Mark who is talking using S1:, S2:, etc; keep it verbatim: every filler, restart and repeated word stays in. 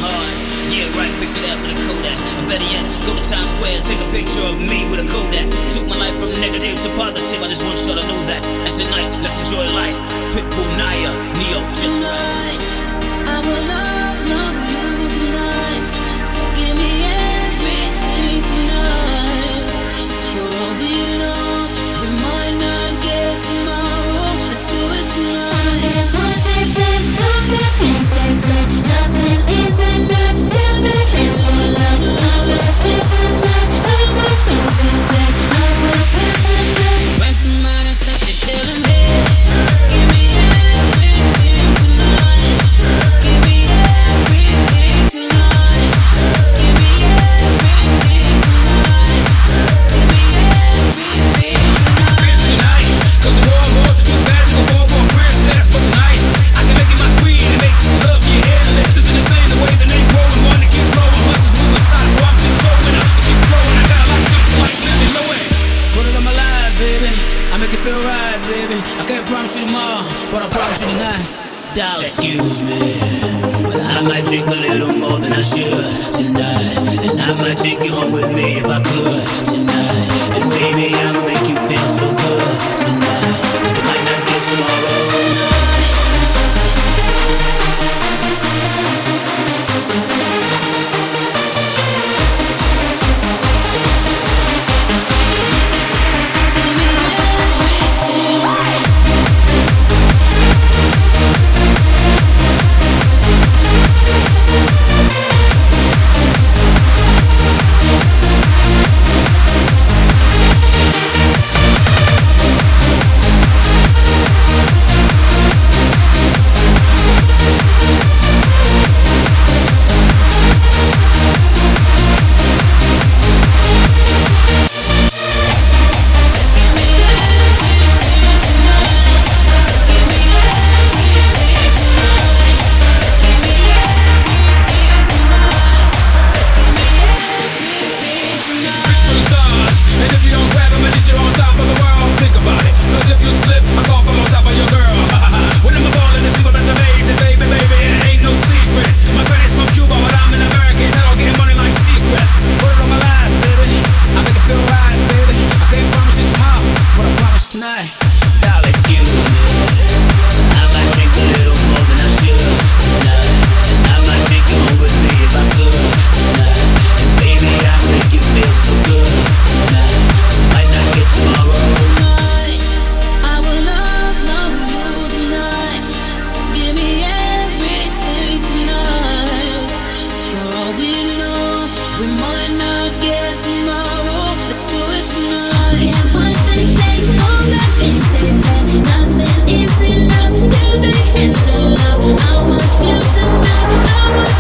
S1: hard. Yeah, right, picture that with a Kodak. Or better yet, go to Times Square and take a picture of me with a Kodak. Took my life from negative to positive, I just want y'all to know that. And tonight, let's enjoy life. Pitbull, Naya, Neo, just right.
S2: I will love, love you tonight. Give me everything tonight. Sure, all we know, we might not get tomorrow. Let's do it tonight. And what they say, nothing can take back. Nothing is enough till the end of love. I want you tonight. I want you tonight. I want you tonight. Went from mine and said she's telling me. Give me everything tonight. Give me everything tonight. Give me everything tonight. Give me everything tonight.
S3: Tonight, cause the war wars are too bad to go for a princess. But tonight, I can make you my queen and make you love you endless. This is the same the way that they growing, wanna keep growing. Muscles moving side, so I'm just throwing up. Keep growing, I got a lot of just like Lily Lohan.
S1: Put it on my life, baby. I make it feel right, baby. I can't promise you tomorrow, but I promise you tonight. Darling, excuse me, but I might drink a little more than I should tonight. And I might take you home with me if I could tonight. And baby, I'ma make you feel so good tonight. Cause it might not get tomorrow.
S2: Nothing is enough till the end of love. I want you tonight. I want